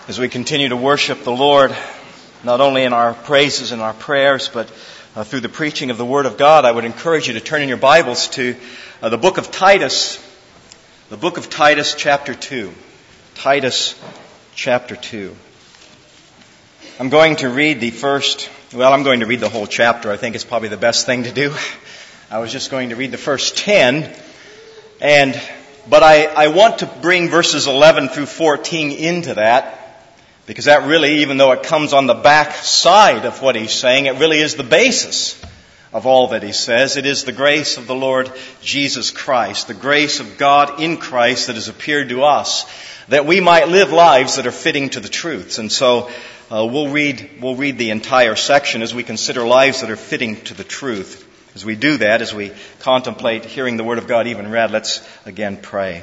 as we continue to worship the Lord, not only in our praises and our prayers, but through the preaching of the Word of God, I would encourage you to turn in your Bibles to the book of Titus, chapter 2. Titus, chapter 2. I'm going to read the whole chapter. I think it's probably the best thing to do. I was just going to read the first 10, but I want to bring verses 11 through 14 into that, because that really, even though it comes on the back side of what he's saying, it really is the basis of all that he says. It is the grace of the Lord Jesus Christ, the grace of God in Christ that has appeared to us, that we might live lives that are fitting to the truths. And so we'll read the entire section as we consider lives that are fitting to the truth. As we do that, as we contemplate hearing the Word of God even read, let's again pray.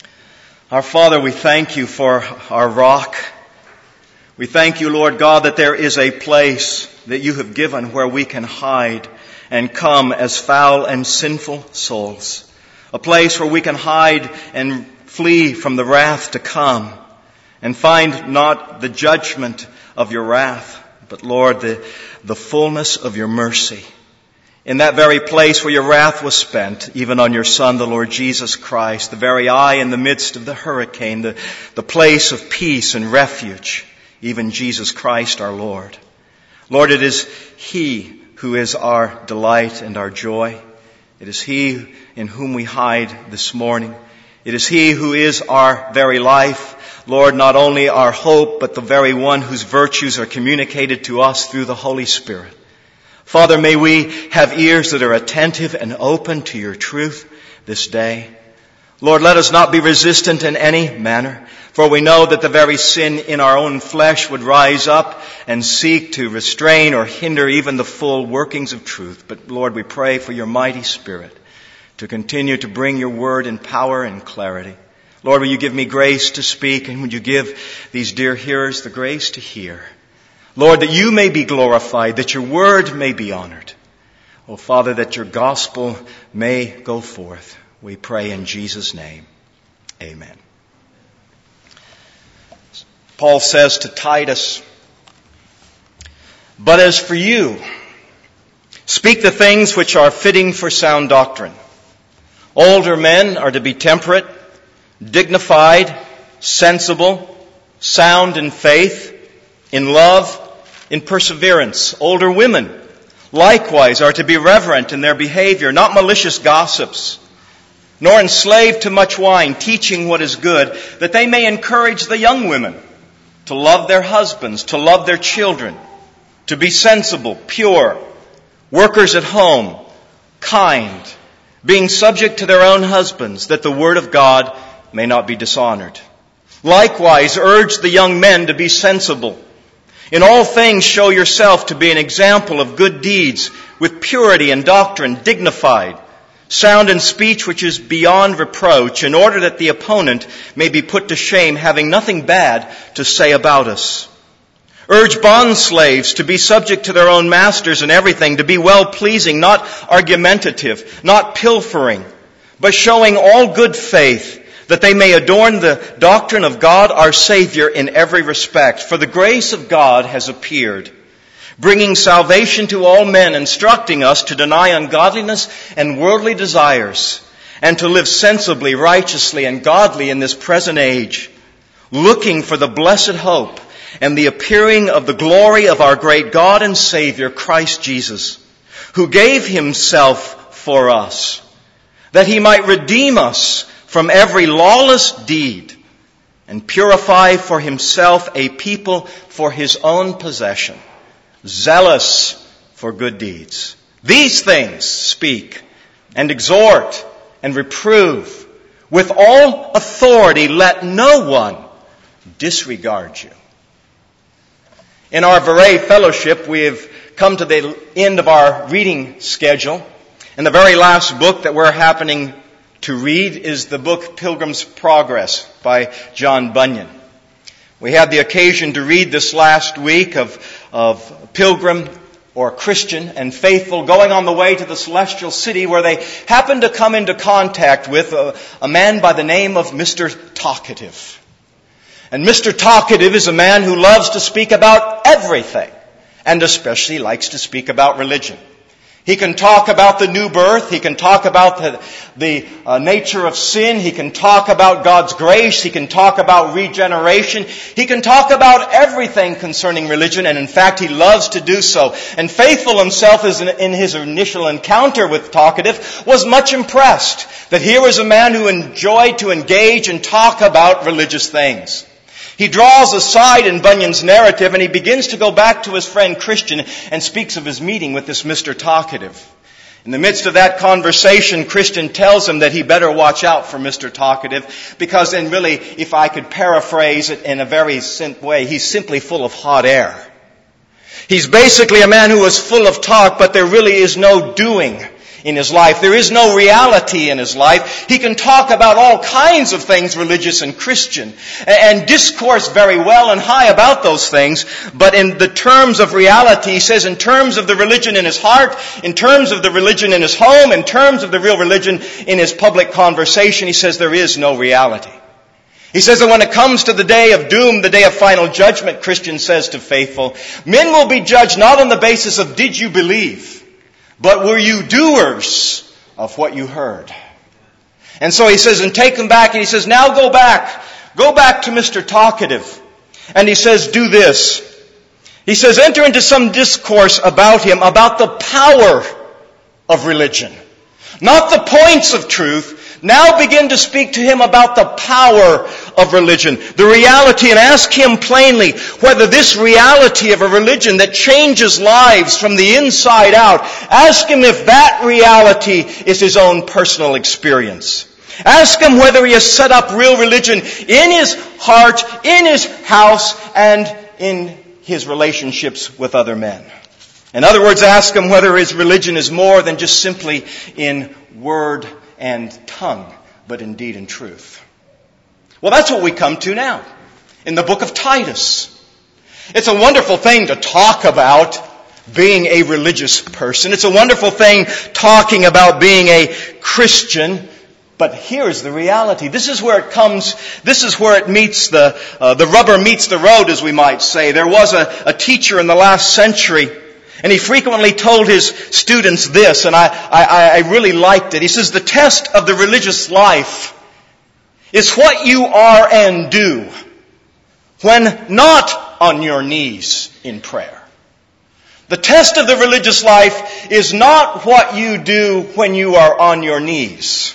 Our Father, we thank you for our rock. We thank you, Lord God, that there is a place that you have given where we can hide and come as foul and sinful souls. A place where we can hide and flee from the wrath to come and find not the judgment of your wrath, but, Lord, the fullness of your mercy. In that very place where your wrath was spent, even on your Son, the Lord Jesus Christ, the very eye in the midst of the hurricane, the place of peace and refuge, even Jesus Christ our Lord. Lord, it is He who is our delight and our joy. It is He in whom we hide this morning. It is He who is our very life. Lord, not only our hope, but the very one whose virtues are communicated to us through the Holy Spirit. Father, may we have ears that are attentive and open to your truth this day. Lord, let us not be resistant in any manner, for we know that the very sin in our own flesh would rise up and seek to restrain or hinder even the full workings of truth. But Lord, we pray for your mighty Spirit to continue to bring your word in power and clarity. Lord, will you give me grace to speak, and would you give these dear hearers the grace to hear? Lord, that you may be glorified, that your word may be honored. Oh, Father, that your gospel may go forth. We pray in Jesus' name. Amen. Paul says to Titus, "But as for you, speak the things which are fitting for sound doctrine. Older men are to be temperate, dignified, sensible, sound in faith, in love, in perseverance. Older women likewise are to be reverent in their behavior, not malicious gossips, nor enslaved to much wine, teaching what is good, that they may encourage the young women to love their husbands, to love their children, to be sensible, pure, workers at home, kind, being subject to their own husbands, that the word of God may not be dishonored. Likewise, urge the young men to be sensible. In all things show yourself to be an example of good deeds, with purity and doctrine, dignified, sound in speech which is beyond reproach, in order that the opponent may be put to shame, having nothing bad to say about us. Urge bondslaves to be subject to their own masters in everything, to be well-pleasing, not argumentative, not pilfering, but showing all good faith, that they may adorn the doctrine of God our Savior in every respect. For the grace of God has appeared, bringing salvation to all men, instructing us to deny ungodliness and worldly desires, and to live sensibly, righteously, and godly in this present age, looking for the blessed hope and the appearing of the glory of our great God and Savior, Christ Jesus, who gave himself for us, that he might redeem us from every lawless deed and purify for himself a people for his own possession, zealous for good deeds. These things speak and exhort and reprove. With all authority, let no one disregard you." In our Veray Fellowship, we have come to the end of our reading schedule. And the very last book that we're happening to read is the book Pilgrim's Progress by John Bunyan. We had the occasion to read this last week of pilgrim or Christian and faithful going on the way to the celestial city, where they happened to come into contact with a man by the name of Mr. Talkative. And Mr. Talkative is a man who loves to speak about everything, and especially likes to speak about religion. He can talk about the new birth. He can talk about the nature of sin. He can talk about God's grace. He can talk about regeneration. He can talk about everything concerning religion, and in fact, he loves to do so. And Faithful himself, in his initial encounter with Talkative, was much impressed that here was a man who enjoyed to engage and talk about religious things. He draws aside in Bunyan's narrative and he begins to go back to his friend Christian and speaks of his meeting with this Mr. Talkative. In the midst of that conversation, Christian tells him that he better watch out for Mr. Talkative because, and really, if I could paraphrase it in a very simple way, he's simply full of hot air. He's basically a man who is full of talk, but there really is no doing in his life. There is no reality in his life. He can talk about all kinds of things religious and Christian and discourse very well and high about those things, but in the terms of reality, he says in terms of the religion in his heart, in terms of the religion in his home, in terms of the real religion in his public conversation, he says there is no reality. He says that when it comes to the day of doom, the day of final judgment, Christian says to Faithful, men will be judged not on the basis of did you believe, but were you doers of what you heard? And so he says, and take them back, and he says, now go back to Mr. Talkative. And he says, do this. He says, enter into some discourse about him, about the power of religion. Not the points of truth. Now begin to speak to him about the power of religion, the reality, and ask him plainly whether this reality of a religion that changes lives from the inside out, ask him if that reality is his own personal experience. Ask him whether he has set up real religion in his heart, in his house, and in his relationships with other men. In other words, ask him whether his religion is more than just simply in word and tongue, but indeed in truth. Well, that's what we come to now in the book of Titus. It's a wonderful thing to talk about being a religious person. It's a wonderful thing talking about being a Christian. But here's the reality. This is where it comes, this is where it meets the rubber meets the road, as we might say. There was a teacher in the last century, and he frequently told his students this, and I really liked it. He says, the test of the religious life is what you are and do when not on your knees in prayer. The test of the religious life is not what you do when you are on your knees.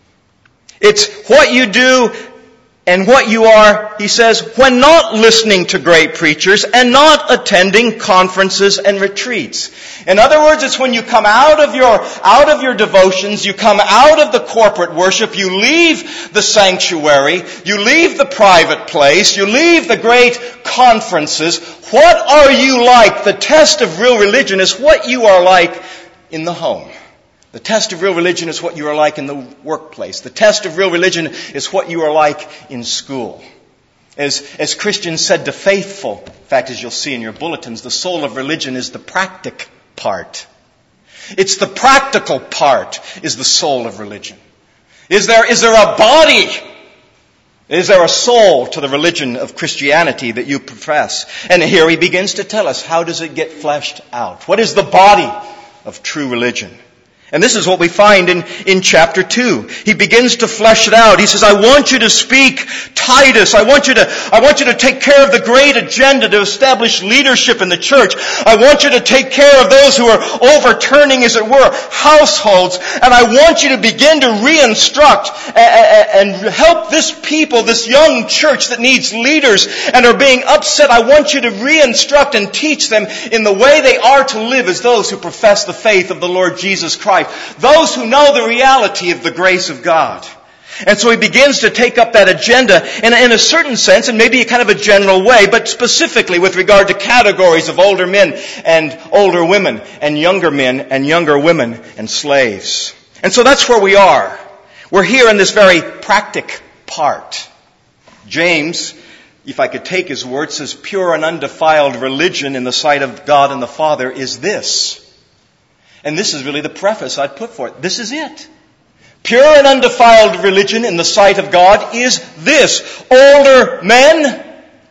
It's what you do and what you are, he says, when not listening to great preachers and not attending conferences and retreats. In other words, it's when you come out of your devotions, you come out of the corporate worship, you leave the sanctuary, you leave the private place, you leave the great conferences. What are you like? The test of real religion is what you are like in the home. The test of real religion is what you are like in the workplace. The test of real religion is what you are like in school. As Christian said to Faithful, in fact, as you'll see in your bulletins, the soul of religion is the practic part. It's the practical part is the soul of religion. Is there a body? Is there a soul to the religion of Christianity that you profess? And here he begins to tell us, how does it get fleshed out? What is the body of true religion? And this is what we find in chapter 2. He begins to flesh it out. He says, I want you to speak, Titus. I want you to take care of the great agenda to establish leadership in the church. I want you to take care of those who are overturning, as it were, households. And I want you to begin to re-instruct and help this people, this young church that needs leaders and are being upset. I want you to re-instruct and teach them in the way they are to live as those who profess the faith of the Lord Jesus Christ. Those who know the reality of the grace of God. And so he begins to take up that agenda in a certain sense, and maybe a kind of a general way, but specifically with regard to categories of older men and older women, and younger men and younger women, and slaves. And so that's where we are. We're here in this very practic part. James, if I could take his word, says pure and undefiled religion in the sight of God and the Father is this. And this is really the preface I'd put for it. This is it. Pure and undefiled religion in the sight of God is this. Older men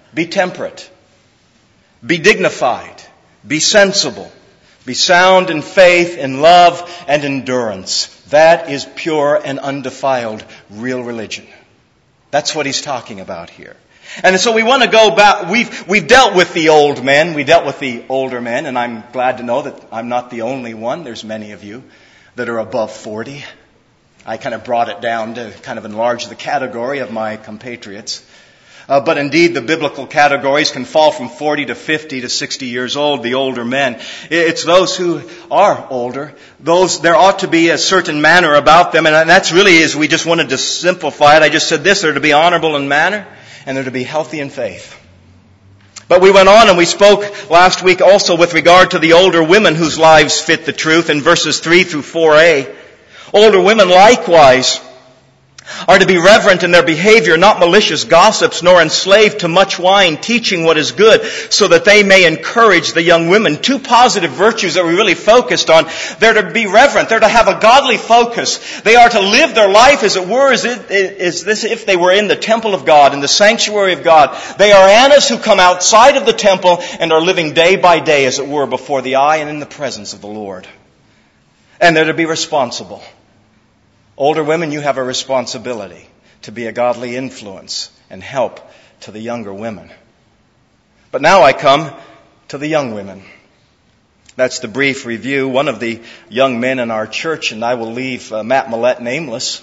be temperate, be dignified, be sensible, be sound in faith, in love, and endurance. That is pure and undefiled real religion. That's what he's talking about here. And so we want to go back. We've dealt with the old men. We dealt with the older men, and I'm glad to know that I'm not the only one. There's many of you that are above 40. I kind of brought it down to kind of enlarge the category of my compatriots. But indeed, the biblical categories can fall from 40 to 50 to 60 years old, the older men. It's those who are older. There ought to be a certain manner about them, and that's really, as we just wanted to simplify it, I just said this: they're to be honorable in manner, and they're to be healthy in faith. But we went on and we spoke last week also with regard to the older women whose lives fit the truth in verses 3 through 4a. Older women likewise are to be reverent in their behavior, not malicious gossips, nor enslaved to much wine, teaching what is good, so that they may encourage the young women. Two positive virtues that we really focused on. They're to be reverent. They're to have a godly focus. They are to live their life, as it were, as if they were in the temple of God, in the sanctuary of God. They are Annas who come outside of the temple and are living day by day, as it were, before the eye and in the presence of the Lord. And they're to be responsible. Older women, you have a responsibility to be a godly influence and help to the younger women. But now I come to the young women. That's the brief review. One of the young men in our church, and I will leave Matt Millett nameless,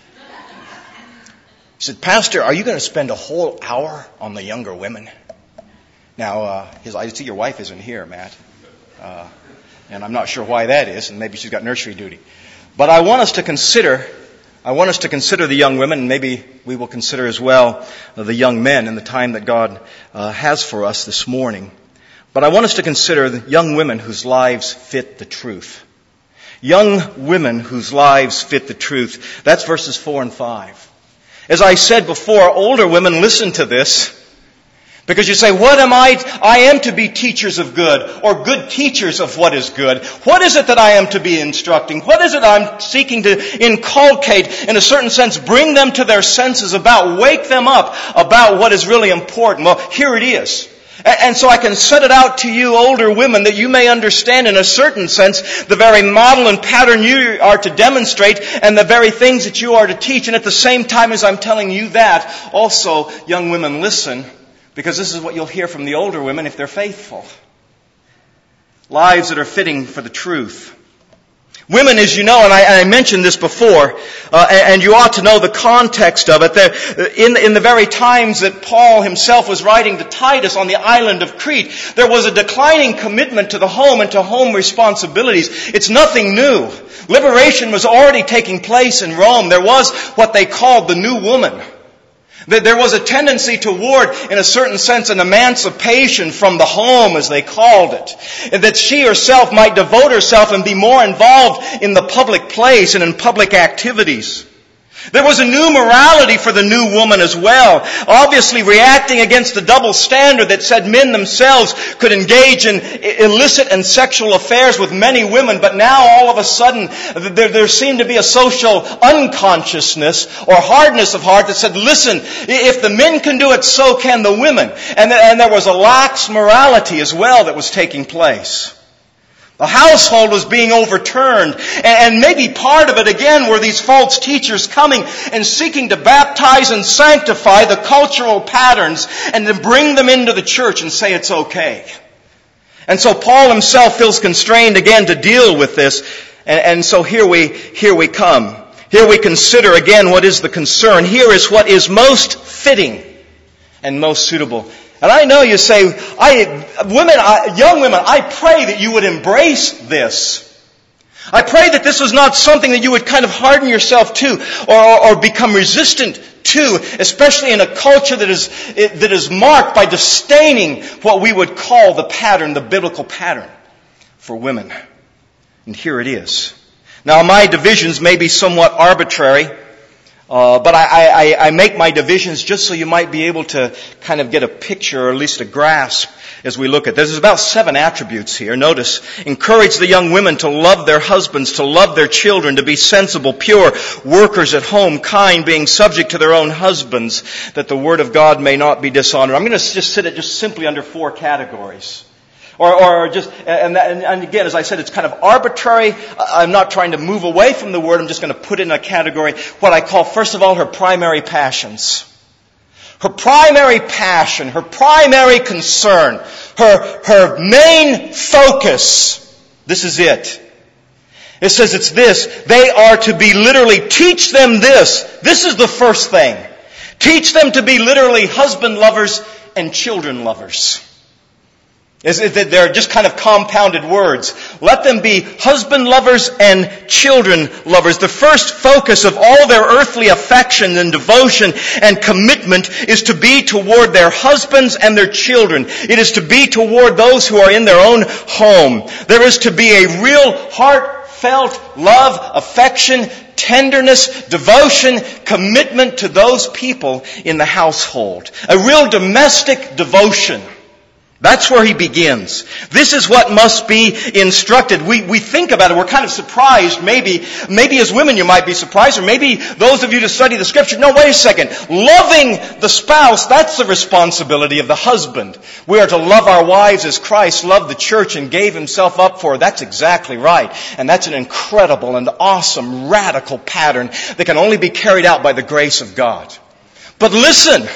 he said, "Pastor, are you going to spend a whole hour on the younger women?" Now, I see your wife isn't here, Matt. And I'm not sure why that is, and maybe she's got nursery duty. But I want us to consider the young women, and maybe we will consider as well the young men in the time that God has for us this morning. But I want us to consider the young women whose lives fit the truth. Young women whose lives fit the truth. That's verses 4 and 5. As I said before, older women, listen to this. Because you say, what am I? I am to be teachers of good, or good teachers of what is good. What is it that I am to be instructing? What is it I'm seeking to inculcate, in a certain sense, bring them to their senses about, wake them up about what is really important? Well, here it is. And so I can set it out to you, older women, that you may understand in a certain sense the very model and pattern you are to demonstrate and the very things that you are to teach. And at the same time as I'm telling you that, also, young women, listen. Because this is what you'll hear from the older women if they're faithful. Lives that are fitting for the truth. Women, as you know, and I mentioned this before, and you ought to know the context of it. In the very times that Paul himself was writing to Titus on the island of Crete, there was a declining commitment to the home and to home responsibilities. It's nothing new. Liberation was already taking place in Rome. There was what they called the new woman. There was a tendency toward, in a certain sense, an emancipation from the home, as they called it. And that she herself might devote herself and be more involved in the public place and in public activities. There was a new morality for the new woman as well, obviously reacting against the double standard that said men themselves could engage in illicit and sexual affairs with many women, but now all of a sudden there seemed to be a social unconsciousness or hardness of heart that said, listen, if the men can do it, so can the women. And there was a lax morality as well that was taking place. The household was being overturned, and maybe part of it again were these false teachers coming and seeking to baptize and sanctify the cultural patterns and to bring them into the church and say it's okay. And so Paul himself feels constrained again to deal with this, and so here we come. Here we consider again what is the concern. Here is what is most fitting and most suitable. And I know you say, young women, I pray that you would embrace this. I pray that this was not something that you would kind of harden yourself to or become resistant to, especially in a culture that is marked by disdaining what we would call the pattern, the biblical pattern for women. And here it is. Now, my divisions may be somewhat arbitrary. But I make my divisions just so you might be able to kind of get a picture or at least a grasp as we look at this. There's about 7 attributes here. Notice, encourage the young women to love their husbands, to love their children, to be sensible, pure, workers at home, kind, being subject to their own husbands, that the word of God may not be dishonored. I'm going to just sit it just simply under 4 categories. Or just, and again, as I said, it's kind of arbitrary. I'm not trying to move away from the word. I'm just going to put in a category what I call, first of all, her primary passions. Her primary passion, her primary concern, her main focus. This is it. It says it's this. They are to be literally, teach them this. This is the first thing. Teach them to be literally husband lovers and children lovers. They're just kind of compounded words. Let them be husband lovers and children lovers. The first focus of all their earthly affection and devotion and commitment is to be toward their husbands and their children. It is to be toward those who are in their own home. There is to be a real heartfelt love, affection, tenderness, devotion, commitment to those people in the household. A real domestic devotion. That's where he begins. This is what must be instructed. We think about it. We're kind of surprised. Maybe as women you might be surprised, or maybe those of you to study the Scripture. No, wait a second. Loving the spouse, that's the responsibility of the husband. We are to love our wives as Christ loved the church and gave himself up for her. That's exactly right. And that's an incredible and awesome, radical pattern that can only be carried out by the grace of God. But listen,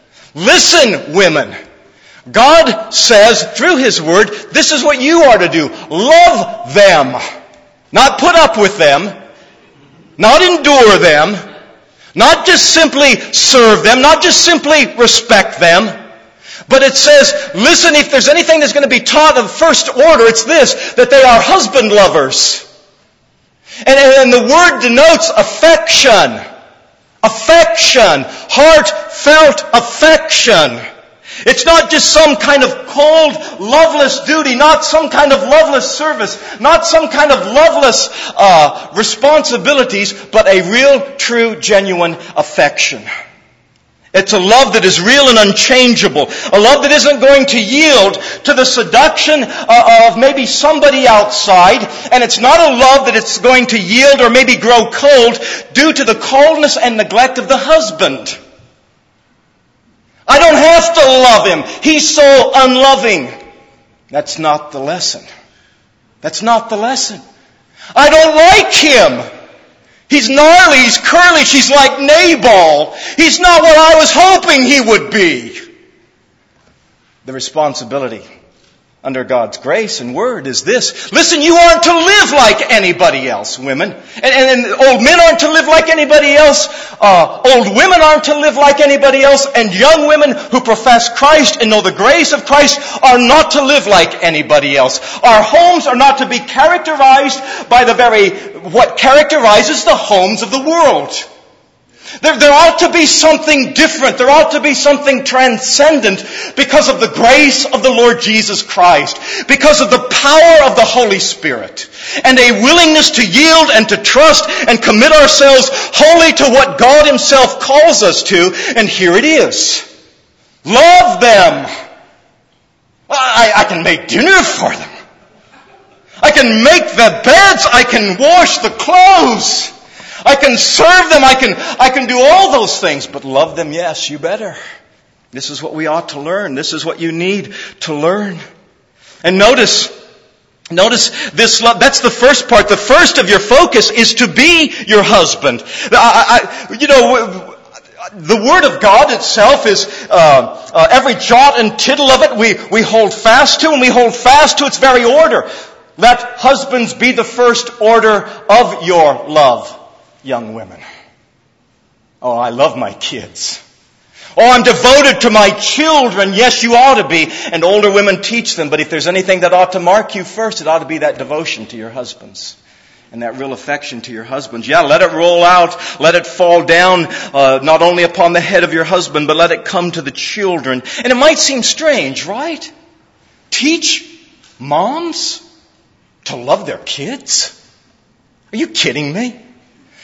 women. God says through His Word, this is what you are to do. Love them. Not put up with them. Not endure them. Not just simply serve them. Not just simply respect them. But it says, listen, if there's anything that's going to be taught of first order, it's this, that they are husband lovers. And the word denotes affection. Affection. Heartfelt affection. It's not just some kind of cold, loveless duty, not some kind of loveless service, not some kind of loveless responsibilities, but a real, true, genuine affection. It's a love that is real and unchangeable. A love that isn't going to yield to the seduction of maybe somebody outside. And it's not a love that it's going to yield or maybe grow cold due to the coldness and neglect of the husband. I don't have to love him. He's so unloving. That's not the lesson. That's not the lesson. I don't like him. He's gnarly, he's curly, she's like Nabal. He's not what I was hoping he would be. The responsibility under God's grace and word is this. Listen, you aren't to live like anybody else, women. And old men aren't to live like anybody else. Old women aren't to live like anybody else. And young women who profess Christ and know the grace of Christ are not to live like anybody else. Our homes are not to be characterized by what characterizes the homes of the world. There ought to be something different. There ought to be something transcendent because of the grace of the Lord Jesus Christ, because of the power of the Holy Spirit, and a willingness to yield and to trust and commit ourselves wholly to what God Himself calls us to. And here it is. Love them. I can make dinner for them. I can make the beds. I can wash the clothes. I can serve them. I can do all those things. But love them, yes, you better. This is what we ought to learn. This is what you need to learn. And notice this love. That's the first part. The first of your focus is to be your husband. The Word of God itself is every jot and tittle of it we hold fast to, and we hold fast to its very order. Let husbands be the first order of your love. Young women. Oh, I love my kids. Oh, I'm devoted to my children. Yes, you ought to be. And older women teach them. But if there's anything that ought to mark you first, it ought to be that devotion to your husbands. And that real affection to your husbands. Yeah, let it roll out. Let it fall down, not only upon the head of your husband, but let it come to the children. And it might seem strange, right? Teach moms to love their kids? Are you kidding me?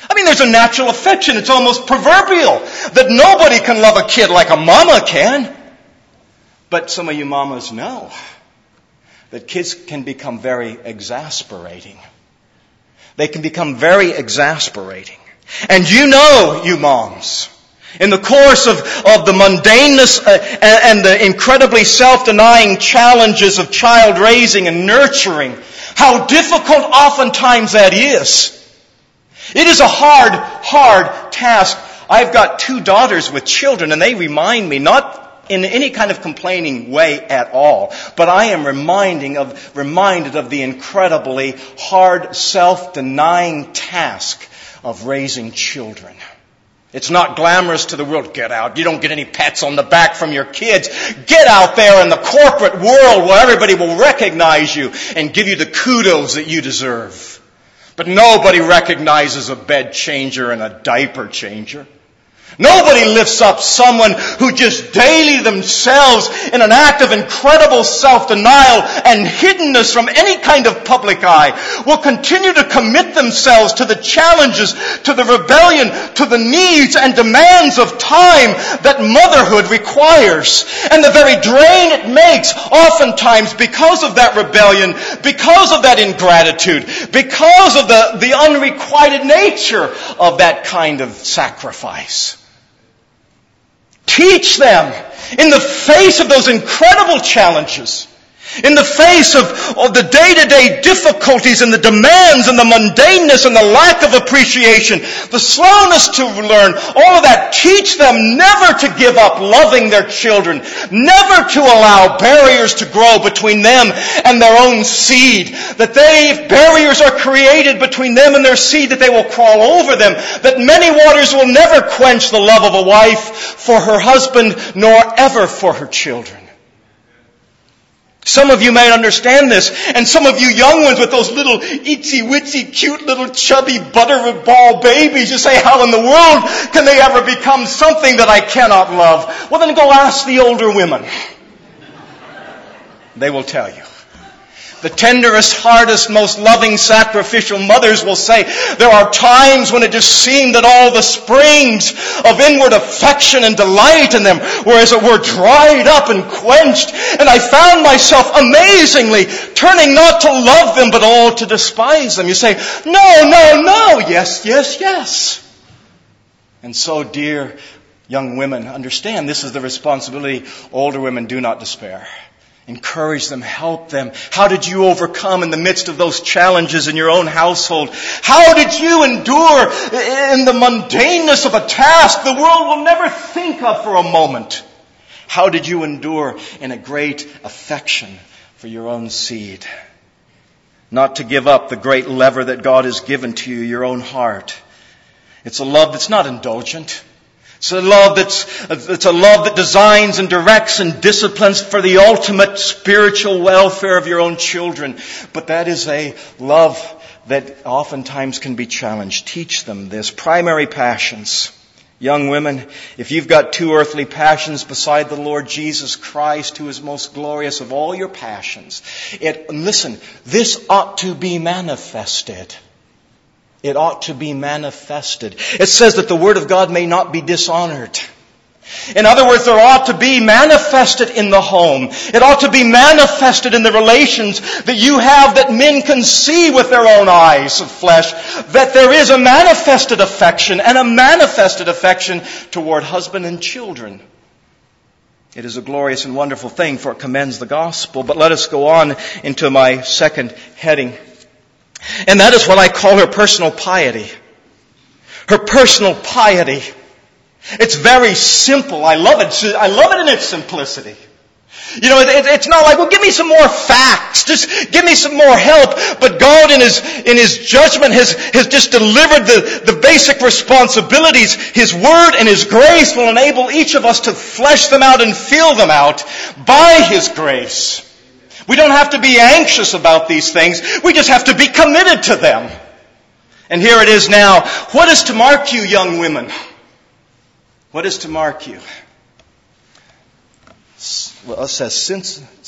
I mean, there's a natural affection. It's almost proverbial that nobody can love a kid like a mama can. But some of you mamas know that kids can become very exasperating. They can become very exasperating. And you know, you moms, in the course of the mundaneness and the incredibly self-denying challenges of child raising and nurturing, how difficult oftentimes that is. It is a hard task. I've got 2 daughters with children, and they remind me, not in any kind of complaining way at all, but I am reminded of the incredibly hard, self-denying task of raising children. It's not glamorous to the world. Get out. You don't get any pats on the back from your kids. Get out there in the corporate world where everybody will recognize you and give you the kudos that you deserve. But nobody recognizes a bed changer and a diaper changer. Nobody lifts up someone who just daily themselves, in an act of incredible self-denial and hiddenness from any kind of public eye, will continue to commit themselves to the challenges, to the rebellion, to the needs and demands of time that motherhood requires. And the very drain it makes, oftentimes because of that rebellion, because of that ingratitude, because of the unrequited nature of that kind of sacrifice. Teach them in the face of those incredible challenges, in the face of the day-to-day difficulties and the demands and the mundaneness and the lack of appreciation, the slowness to learn, all of that. Teach them never to give up loving their children, never to allow barriers to grow between them and their own seed, that if barriers are created between them and their seed, that they will crawl over them, that many waters will never quench the love of a wife for her husband, nor ever for her children. Some of you may understand this, and some of you young ones with those little itsy-witsy, cute little chubby butterball babies, you say, how in the world can they ever become something that I cannot love? Well, then go ask the older women. They will tell you. The tenderest, hardest, most loving, sacrificial mothers will say, there are times when it just seemed that all the springs of inward affection and delight in them were, as it were, dried up and quenched. And I found myself amazingly turning not to love them, but all to despise them. You say, no, yes. And so, dear young women, understand this is the responsibility. Older women, do not despair. Encourage them, help them. How did you overcome in the midst of those challenges in your own household? How did you endure in the mundaneness of a task the world will never think of for a moment? How did you endure in a great affection for your own seed? Not to give up the great lever that God has given to you, your own heart. It's a love that's not indulgent. It's a love that designs and directs and disciplines for the ultimate spiritual welfare of your own children. But that is a love that oftentimes can be challenged. Teach them this. Primary passions. Young women, if you've got 2 earthly passions beside the Lord Jesus Christ, who is most glorious of all your passions, listen, this ought to be manifested. It ought to be manifested. It says that the Word of God may not be dishonored. In other words, there ought to be manifested in the home. It ought to be manifested in the relations that you have that men can see with their own eyes of flesh, that there is a manifested affection and a manifested affection toward husband and children. It is a glorious and wonderful thing, for it commends the gospel. But let us go on into my second heading. And that is what I call her personal piety. Her personal piety. It's very simple. I love it. I love it in its simplicity. You know, it's not like, well, give me some more facts. Just give me some more help. But God in His judgment has just delivered the basic responsibilities. His Word and His grace will enable each of us to flesh them out and fill them out by His grace. We don't have to be anxious about these things. We just have to be committed to them. And here it is now. What is to mark you, young women? What is to mark you? Well, it says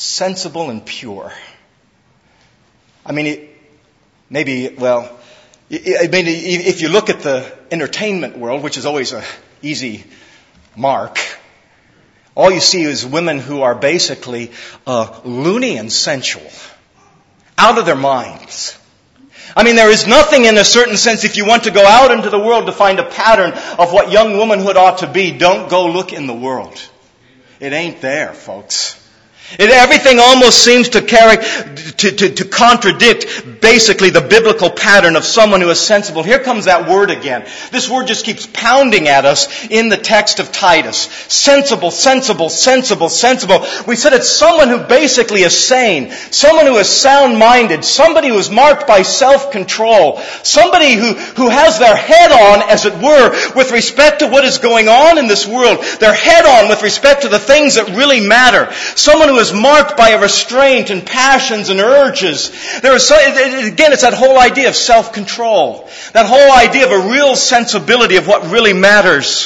sensible and pure. I mean, I mean, if you look at the entertainment world, which is always an easy mark, all you see is women who are basically loony and sensual, out of their minds. I mean, there is nothing in a certain sense, if you want to go out into the world to find a pattern of what young womanhood ought to be, don't go look in the world. It ain't there, folks. Everything almost seems to contradict basically the biblical pattern of someone who is sensible. Here comes that word again. This word just keeps pounding at us in the text of Titus. Sensible, sensible, sensible, sensible. We said it's someone who basically is sane, someone who is sound-minded, somebody who is marked by self-control, somebody who has their head on, as it were, with respect to what is going on in this world, their head on with respect to the things that really matter. Someone who is marked by a restraint and passions and urges. Again, it's that whole idea of self-control. That whole idea of a real sensibility of what really matters.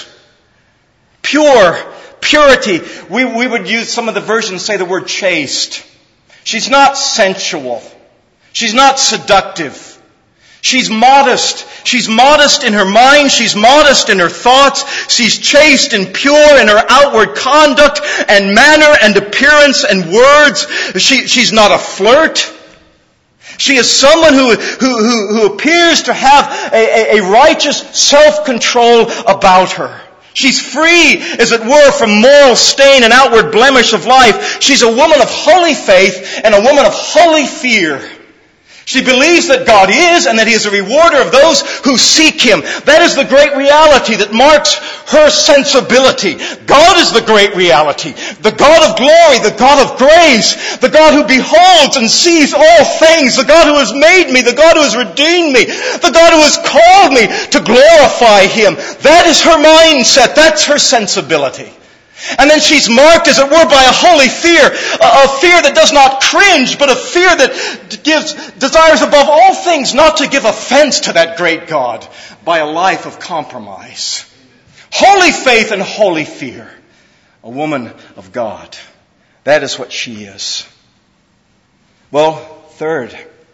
Purity. We would use, some of the versions say the word chaste. She's not sensual. She's not seductive. She's modest. She's modest in her mind. She's modest in her thoughts. She's chaste and pure in her outward conduct and manner and appearance and words. She's not a flirt. She is someone who appears to have a righteous self-control about her. She's free, as it were, from moral stain and outward blemish of life. She's a woman of holy faith and a woman of holy fear. She believes that God is and that He is a rewarder of those who seek Him. That is the great reality that marks her sensibility. God is the great reality. The God of glory, the God of grace, the God who beholds and sees all things, the God who has made me, the God who has redeemed me, the God who has called me to glorify Him. That is her mindset. That's her sensibility. And then she's marked, as it were, by a holy fear, a fear that does not cringe, but a fear that desires above all things not to give offense to that great God by a life of compromise. Holy faith and holy fear. A woman of God. That is what she is. Well, third,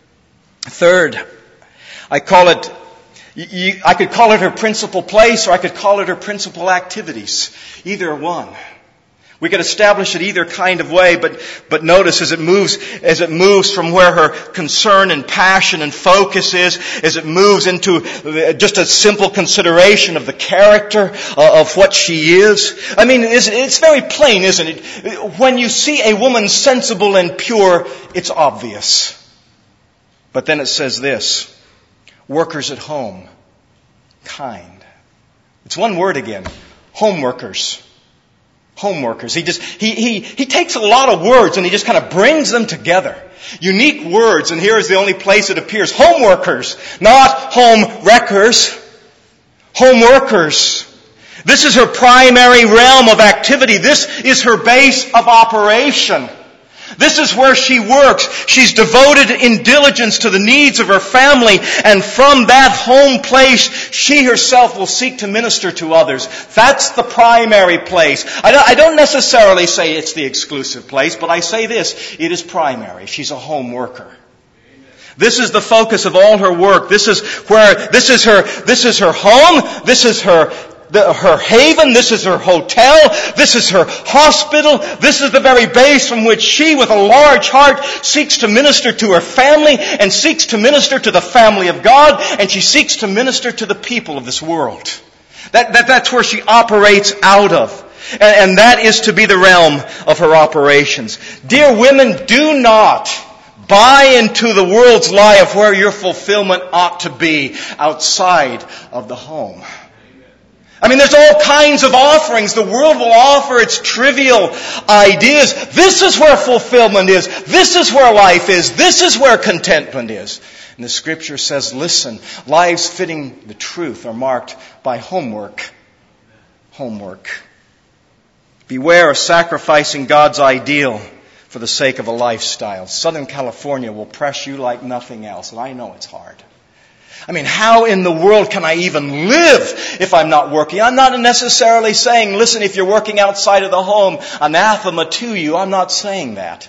I could call it her principal place, or I could call it her principal activities. Either one. We could establish it either kind of way, but notice as it moves from where her concern and passion and focus is, as it moves into just a simple consideration of the character of what she is. I mean, it's very plain, isn't it? When you see a woman sensible and pure, it's obvious. But then it says this: workers at home, kind. It's one word again. Home workers. He takes a lot of words and he just kind of brings them together. Unique words, and here is the only place it appears. Home workers, not home wreckers. Home workers. This is her primary realm of activity. This is her base of operation. This is where she works. She's devoted in diligence to the needs of her family, and from that home place, she herself will seek to minister to others. That's the primary place. I don't necessarily say it's the exclusive place, but I say this: it is primary. She's a home worker. This is the focus of all her work. This is her home. This is her haven, this is her hotel, this is her hospital, this is the very base from which she, with a large heart, seeks to minister to her family and seeks to minister to the family of God, and she seeks to minister to the people of this world. That's where she operates out of. And that is to be the realm of her operations. Dear women, do not buy into the world's lie of where your fulfillment ought to be outside of the home. I mean, there's all kinds of offerings. The world will offer its trivial ideas. This is where fulfillment is. This is where life is. This is where contentment is. And the Scripture says, listen, lives fitting the truth are marked by homework. Homework. Beware of sacrificing God's ideal for the sake of a lifestyle. Southern California will press you like nothing else, and I know it's hard. I mean, how in the world can I even live if I'm not working? I'm not necessarily saying, listen, if you're working outside of the home, anathema to you. I'm not saying that.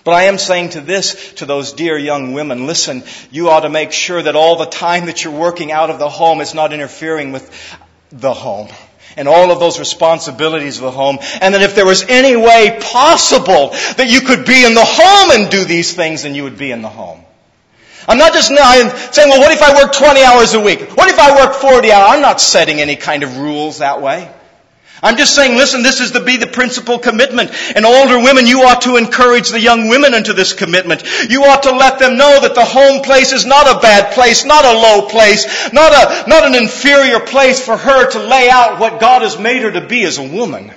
But I am saying to those dear young women, listen, you ought to make sure that all the time that you're working out of the home is not interfering with the home and all of those responsibilities of the home. And that if there was any way possible that you could be in the home and do these things, then you would be in the home. I'm not just saying, well, what if I work 20 hours a week? What if I work 40 hours? I'm not setting any kind of rules that way. I'm just saying, listen, this is to be the principal commitment. And older women, you ought to encourage the young women into this commitment. You ought to let them know that the home place is not a bad place, not a low place, not an inferior place for her to lay out what God has made her to be as a woman.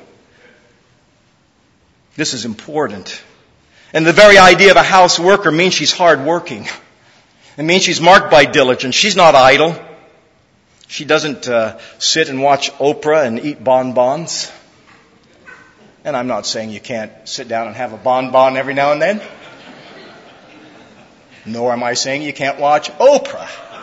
This is important. And the very idea of a house worker means she's hardworking. It means she's marked by diligence. She's not idle. She doesn't sit and watch Oprah and eat bonbons. And I'm not saying you can't sit down and have a bonbon every now and then. Nor am I saying you can't watch Oprah.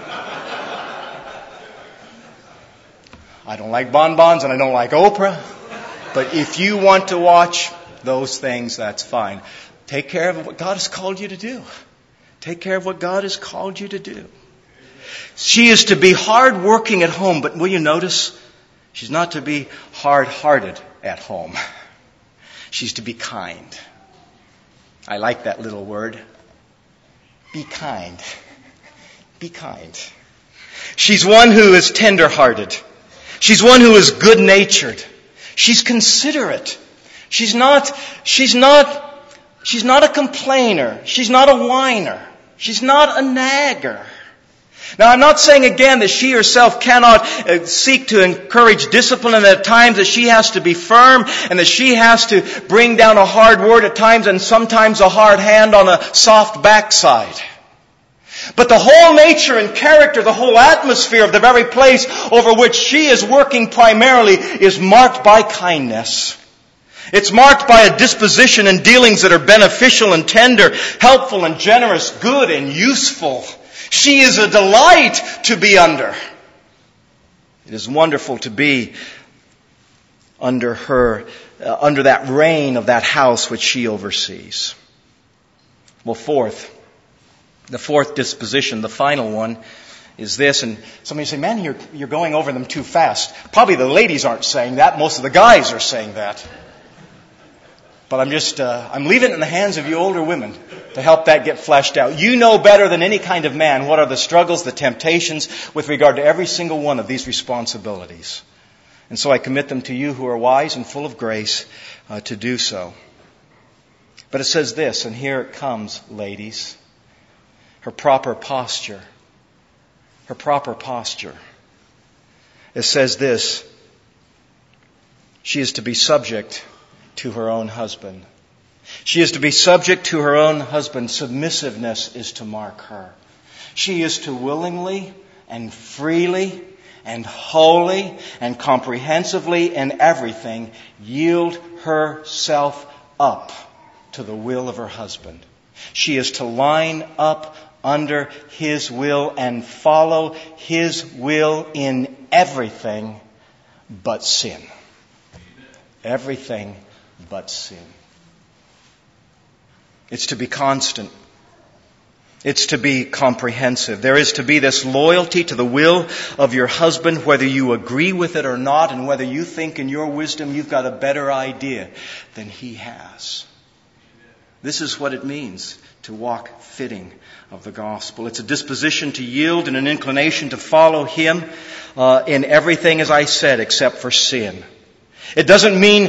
I don't like bonbons and I don't like Oprah. But if you want to watch those things, that's fine. Take care of what God has called you to do. Take care of what God has called you to do. She is to be hard-working at home, but will you notice? She's not to be hard-hearted at home. She's to be kind. I like that little word. Be kind. Be kind. She's one who is tender-hearted. She's one who is good-natured. She's considerate. She's not a complainer. She's not a whiner. She's not a nagger. Now, I'm not saying again that she herself cannot seek to encourage discipline and at times that she has to be firm and that she has to bring down a hard word at times and sometimes a hard hand on a soft backside. But the whole nature and character, the whole atmosphere of the very place over which she is working primarily is marked by kindness. It's marked by a disposition and dealings that are beneficial and tender, helpful and generous, good and useful. She is a delight to be under. It is wonderful to be under her, under that reign of that house which she oversees. Well, the fourth disposition, the final one, is this. And somebody say, man, you're going over them too fast. Probably the ladies aren't saying that. Most of the guys are saying that. But I'm leaving it in the hands of you older women to help that get fleshed out. You know better than any kind of man what are the struggles, the temptations with regard to every single one of these responsibilities. And so I commit them to you who are wise and full of grace to do so. But it says this, and here it comes, ladies. Her proper posture. Her proper posture. It says this. She is to be subject to her own husband. She is to be subject to her own husband. Submissiveness is to mark her. She is to willingly and freely and wholly and comprehensively and everything yield herself up to the will of her husband. She is to line up under his will and follow his will in everything but sin. Everything but sin. It's to be constant. It's to be comprehensive. There is to be this loyalty to the will of your husband, whether you agree with it or not, and whether you think in your wisdom you've got a better idea than he has. This is what it means to walk fitting of the gospel. It's a disposition to yield and an inclination to follow him in everything, as I said, except for sin. It doesn't mean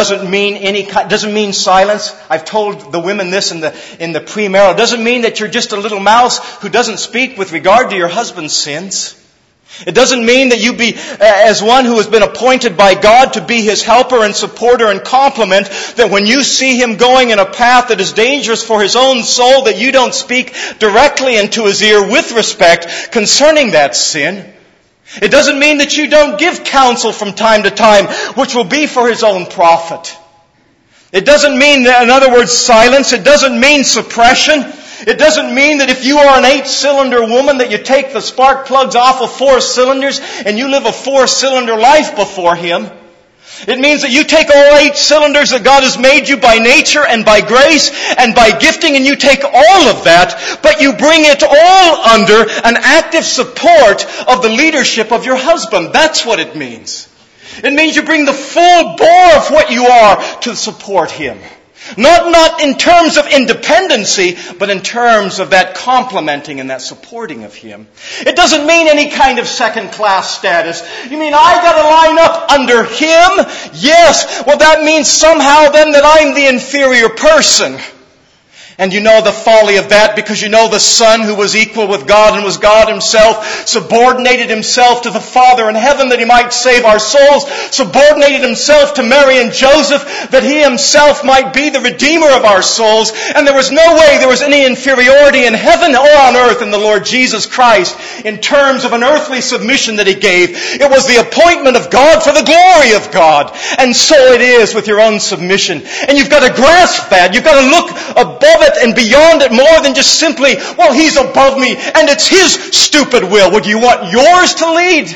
silence. I've told the women this in the premarital. It doesn't mean that you're just a little mouse who doesn't speak with regard to your husband's sins. It doesn't mean that you be as one who has been appointed by God to be his helper and supporter and complement, that when you see him going in a path that is dangerous for his own soul, that you don't speak directly into his ear with respect concerning that sin. It doesn't mean that you don't give counsel from time to time, which will be for his own profit. It doesn't mean, in other words, silence. It doesn't mean suppression. It doesn't mean that if you are an 8-cylinder woman that you take the spark plugs off of 4 cylinders and you live a 4-cylinder life before him. It means that you take all 8 cylinders that God has made you by nature and by grace and by gifting, and you take all of that, but you bring it all under an active support of the leadership of your husband. That's what it means. It means you bring the full bore of what you are to support him. Not in terms of independency, but in terms of that complementing and that supporting of him. It doesn't mean any kind of second-class status. You mean I got to line up under him? Yes. Well, that means somehow then that I'm the inferior person. And you know the folly of that because you know the Son who was equal with God and was God himself, subordinated himself to the Father in heaven that he might save our souls, subordinated himself to Mary and Joseph that he himself might be the Redeemer of our souls. And there was no way there was any inferiority in heaven or on earth in the Lord Jesus Christ in terms of an earthly submission that he gave. It was the appointment of God for the glory of God. And so it is with your own submission. And you've got to grasp that. You've got to look above it and beyond it more than just simply, well, he's above me and it's his stupid will. Would you want yours to lead?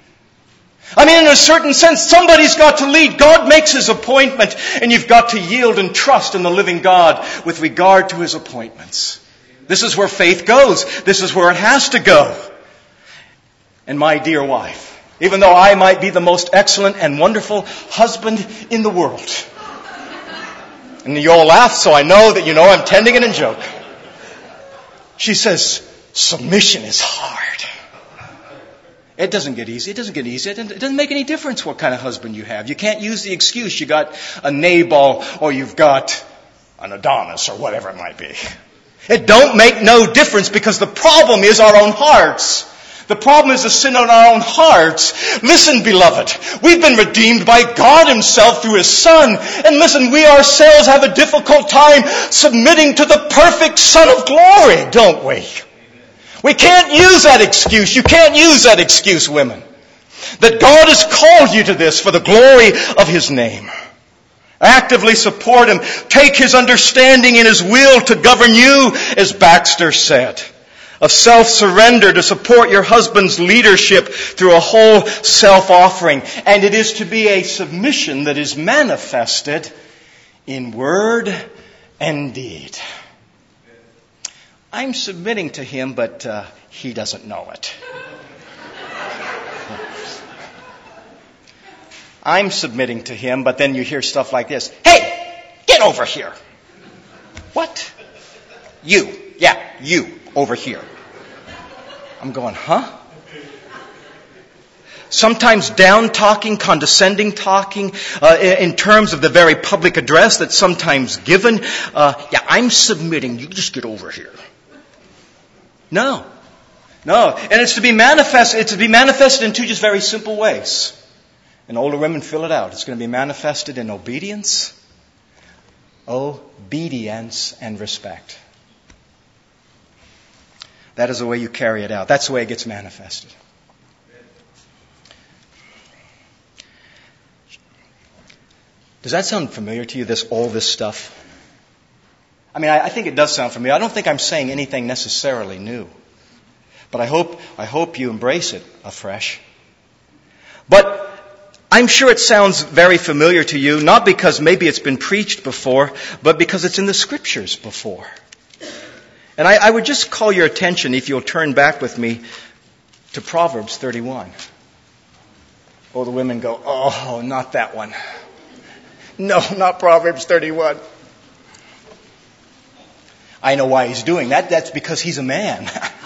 I mean, in a certain sense, somebody's got to lead. God makes his appointment, and you've got to yield and trust in the living God with regard to his appointments. This is where faith goes. This is where it has to go. And my dear wife, even though I might be the most excellent and wonderful husband in the world, and you all laugh, so I know that you know I'm tending it in joke. She says, submission is hard. It doesn't get easy. It doesn't get easy. It doesn't make any difference what kind of husband you have. You can't use the excuse you got a Nabal or you've got an Adonis or whatever it might be. It don't make no difference because the problem is our own hearts. The problem is the sin in our own hearts. Listen, beloved, we've been redeemed by God himself through his Son. And listen, we ourselves have a difficult time submitting to the perfect Son of glory, don't we? We can't use that excuse. You can't use that excuse, women. That God has called you to this for the glory of his name. Actively support him. Take his understanding and his will to govern you, as Baxter said. Of self-surrender to support your husband's leadership through a whole self-offering. And it is to be a submission that is manifested in word and deed. I'm submitting to him, but he doesn't know it. I'm submitting to him, but then you hear stuff like this. Hey, get over here. What? You. Yeah, you. Over here. I'm going, huh? Sometimes down-talking, condescending talking, in terms of the very public address that's sometimes given. Yeah, I'm submitting. You just get over here. No. And it's to be manifested in 2 just very simple ways. And older women fill it out. It's going to be manifested in obedience and respect. That is the way you carry it out. That's the way it gets manifested. Does that sound familiar to you, all this stuff? I mean, I think it does sound familiar. I don't think I'm saying anything necessarily new. But I hope you embrace it afresh. But I'm sure it sounds very familiar to you, not because maybe it's been preached before, but because it's in the Scriptures before. And I would just call your attention, if you'll turn back with me, to Proverbs 31. Oh, the women go, oh, not that one. No, not Proverbs 31. I know why he's doing that. That's because he's a man.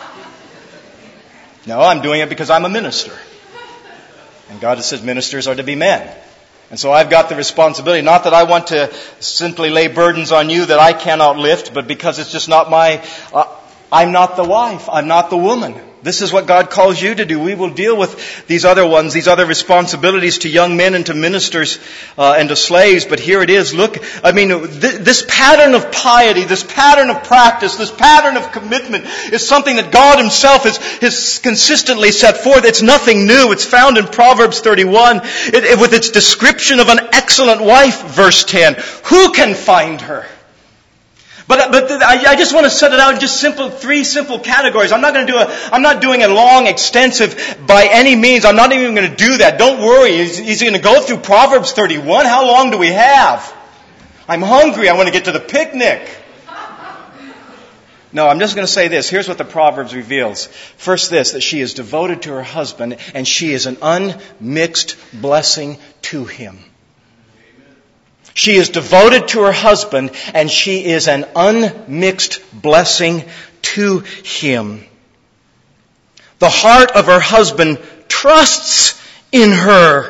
No, I'm doing it because I'm a minister. And God has said ministers are to be men. And so I've got the responsibility, not that I want to simply lay burdens on you that I cannot lift, but because it's just not I'm not the wife, I'm not the woman. This is what God calls you to do. We will deal with these other ones, these other responsibilities to young men and to ministers and to slaves. But here it is. Look, I mean, this pattern of piety, this pattern of practice, this pattern of commitment is something that God himself has consistently set forth. It's nothing new. It's found in Proverbs 31 with its description of an excellent wife, verse 10. Who can find her? But I just want to set it out in just three simple categories. I'm not doing a long, extensive by any means. I'm not even going to do that. Don't worry. He's going to go through Proverbs 31. How long do we have? I'm hungry. I want to get to the picnic. No, I'm just going to say this. Here's what the Proverbs reveals. First this, that she is devoted to her husband and she is an unmixed blessing to him. She is devoted to her husband and she is an unmixed blessing to him. The heart of her husband trusts in her.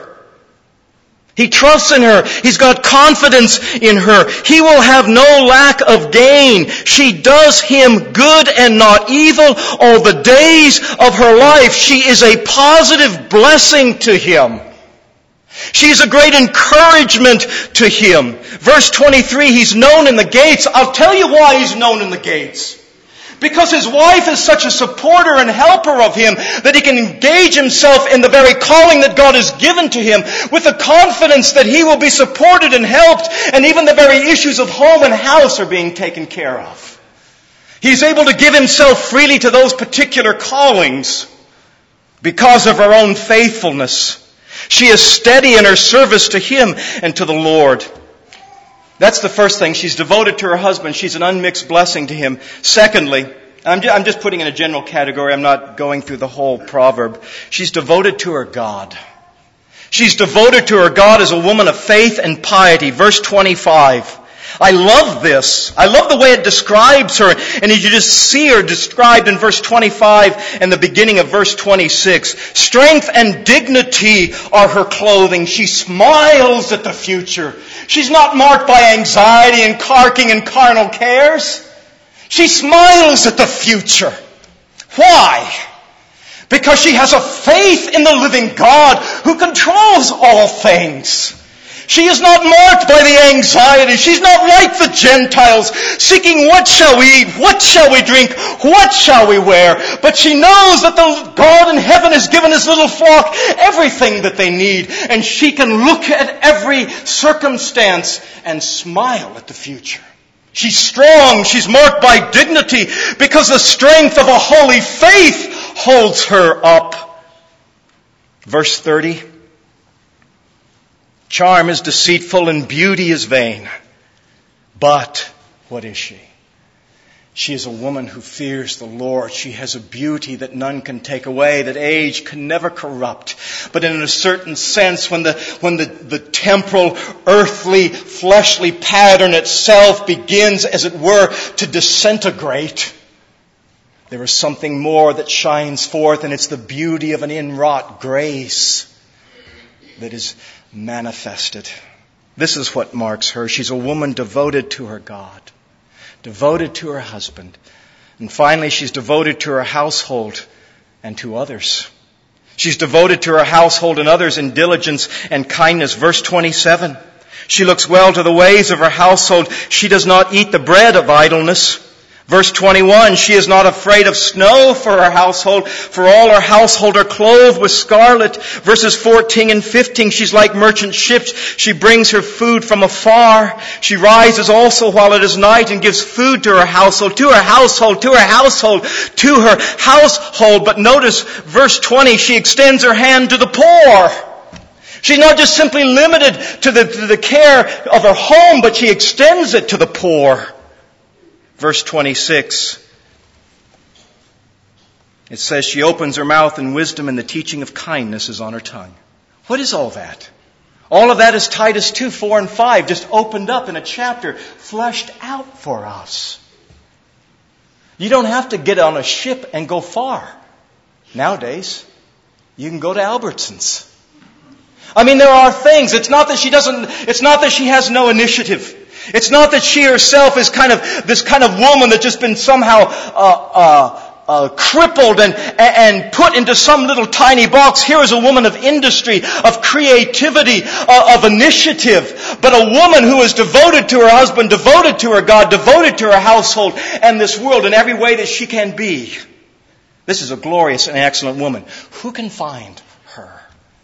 He trusts in her. He's got confidence in her. He will have no lack of gain. She does him good and not evil all the days of her life. She is a positive blessing to him. She's a great encouragement to him. Verse 23, he's known in the gates. I'll tell you why he's known in the gates. Because his wife is such a supporter and helper of him that he can engage himself in the very calling that God has given to him with the confidence that he will be supported and helped, and even the very issues of home and house are being taken care of. He's able to give himself freely to those particular callings because of her own faithfulness. She is steady in her service to him and to the Lord. That's the first thing. She's devoted to her husband. She's an unmixed blessing to him. Secondly, I'm just putting in a general category. I'm not going through the whole proverb. She's devoted to her God. She's devoted to her God as a woman of faith and piety. Verse 25. I love this. I love the way it describes her. And you just see her described in verse 25 and the beginning of verse 26. Strength and dignity are her clothing. She smiles at the future. She's not marked by anxiety and carking and carnal cares. She smiles at the future. Why? Because she has a faith in the living God who controls all things. She is not marked by the anxiety. She's not like the Gentiles, seeking what shall we eat, what shall we drink, what shall we wear. But she knows that the God in heaven has given his little flock everything that they need. And she can look at every circumstance and smile at the future. She's strong. She's marked by dignity because the strength of a holy faith holds her up. Verse 30. Charm is deceitful and beauty is vain. But what is she? She is a woman who fears the Lord. She has a beauty that none can take away, that age can never corrupt. But in a certain sense, when the temporal, earthly, fleshly pattern itself begins, as it were, to disintegrate, there is something more that shines forth, and it's the beauty of an inwrought grace that is manifested. This is what marks her. She's a woman devoted to her God, devoted to her husband. And finally, she's devoted to her household and to others. She's devoted to her household and others in diligence and kindness. Verse 27. She looks well to the ways of her household. She does not eat the bread of idleness. Verse 21, she is not afraid of snow for her household, for all her household are clothed with scarlet. Verses 14 and 15, she's like merchant ships. She brings her food from afar. She rises also while it is night and gives food to her household, to her household, to her household, to her household. But notice verse 20, she extends her hand to the poor. She's not just simply limited to the care of her home, but she extends it to the poor. Verse 26, it says, she opens her mouth in wisdom and the teaching of kindness is on her tongue. What is all that? All of that is Titus 2, 4, and 5, just opened up in a chapter, fleshed out for us. You don't have to get on a ship and go far. Nowadays, you can go to Albertsons. I mean, there are things. It's not that she has no initiative. It's not that she herself is this kind of woman that's just been somehow crippled and put into some little tiny box. Here is a woman of industry, of creativity, of initiative, but a woman who is devoted to her husband, devoted to her God, devoted to her household and this world in every way that she can be. This is a glorious and excellent woman. Who can find her?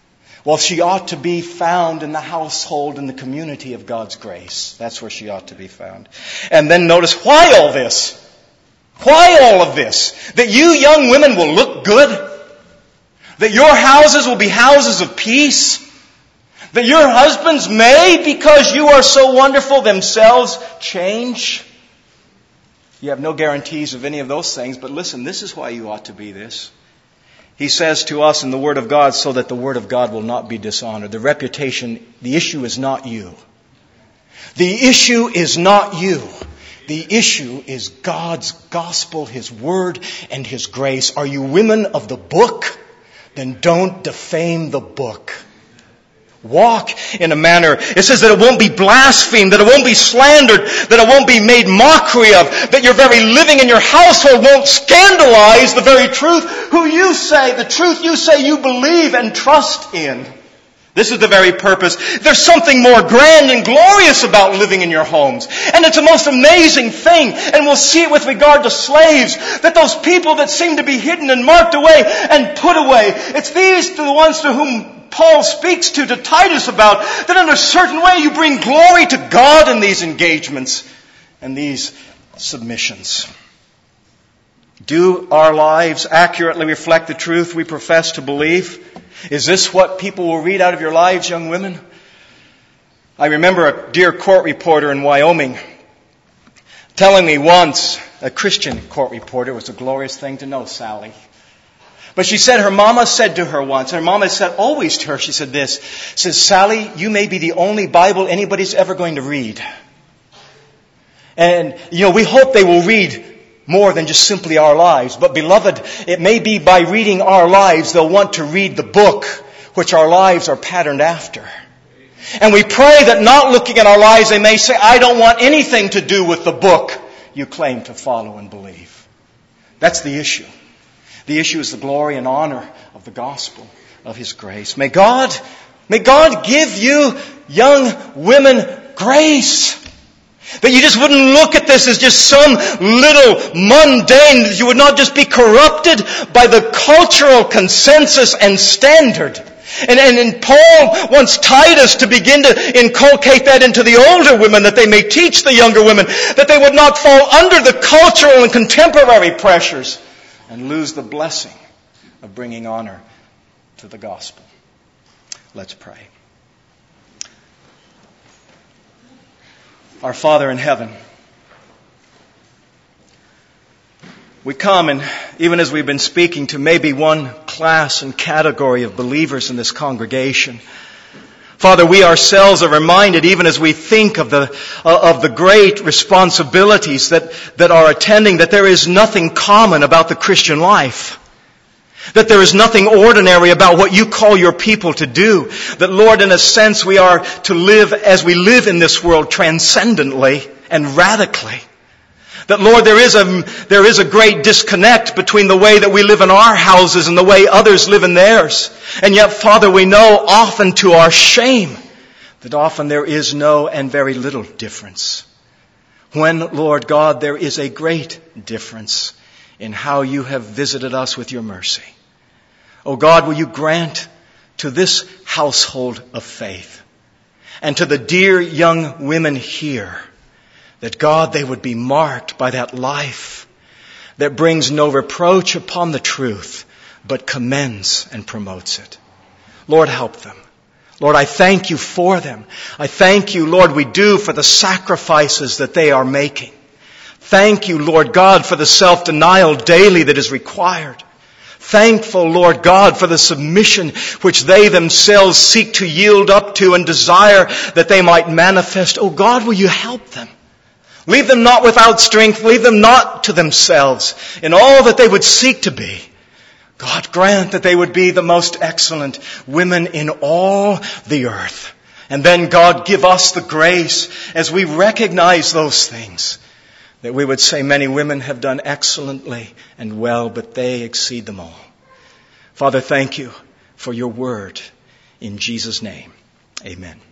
Well, she ought to be found in the household, in the community of God's grace. That's where she ought to be found. And then notice, why all this? Why all of this? That you young women will look good? That your houses will be houses of peace? That your husbands may, because you are so wonderful, themselves change? You have no guarantees of any of those things, but listen, this is why you ought to be this. He says to us in the Word of God, so that the Word of God will not be dishonored. The reputation, the issue is not you. The issue is not you. The issue is God's gospel, His Word, and His grace. Are you women of the book? Then don't defame the book. Walk in a manner, it says that it won't be blasphemed, that it won't be slandered, that it won't be made mockery of, that your very living in your household won't scandalize the very truth the truth you say you believe and trust in. This is the very purpose. There's something more grand and glorious about living in your homes. And it's a most amazing thing. And we'll see it with regard to slaves. That those people that seem to be hidden and marked away and put away. It's these the ones to whom Paul speaks to Titus about. That in a certain way you bring glory to God in these engagements and these submissions. Do our lives accurately reflect the truth we profess to believe? Is this what people will read out of your lives, young women? I remember a dear court reporter in Wyoming telling me once, a Christian court reporter, it was a glorious thing to know, Sally. But she said her mama said to her once, and her mama said always to her, she said this, says, Sally, you may be the only Bible anybody's ever going to read. And, we hope they will read more than just simply our lives. But beloved, it may be by reading our lives they'll want to read the book which our lives are patterned after. And we pray that not looking at our lives they may say, I don't want anything to do with the book you claim to follow and believe. That's the issue. The issue is the glory and honor of the gospel of His grace. May God give you young women grace. That you just wouldn't look at this as just some little mundane, that you would not just be corrupted by the cultural consensus and standard. And Paul wants Titus to begin to inculcate that into the older women, that they may teach the younger women, that they would not fall under the cultural and contemporary pressures and lose the blessing of bringing honor to the gospel. Let's pray. Our Father in heaven, we come, and even as we've been speaking to maybe one class and category of believers in this congregation, Father, we ourselves are reminded, even as we think of the great responsibilities that are attending, that there is nothing common about the Christian life. That there is nothing ordinary about what you call your people to do. That, Lord, in a sense, we are to live as we live in this world transcendently and radically. That, Lord, there is a great disconnect between the way that we live in our houses and the way others live in theirs. And yet, Father, we know often to our shame that often there is no and very little difference. When, Lord God, there is a great difference in how you have visited us with your mercy. Oh God, will you grant to this household of faith and to the dear young women here that, God, they would be marked by that life that brings no reproach upon the truth, but commends and promotes it. Lord, help them. Lord, I thank you for them. I thank you, Lord, we do, for the sacrifices that they are making. Thank you, Lord God, for the self-denial daily that is required. Thankful, Lord God, for the submission which they themselves seek to yield up to and desire that they might manifest. Oh God, will you help them? Leave them not without strength. Leave them not to themselves in all that they would seek to be. God, grant that they would be the most excellent women in all the earth. And then, God, give us the grace as we recognize those things, that we would say many women have done excellently and well, but they exceed them all. Father, thank you for your word. In Jesus' name, amen.